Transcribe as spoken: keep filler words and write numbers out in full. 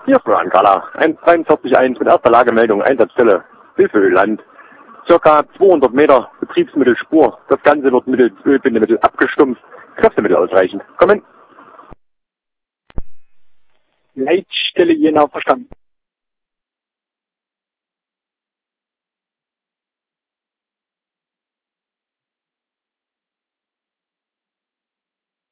Hier ist Ankala, eins dreiundvierzig Punkt eins mit erster Lagemeldung, Einsatzstelle Hilfeölland. Circa zweihundert Meter Betriebsmittelspur. Das Ganze wird mittels Ölbindemittel abgestumpft. Kräftemittel ausreichend. Kommen. Leitstelle Jena verstanden.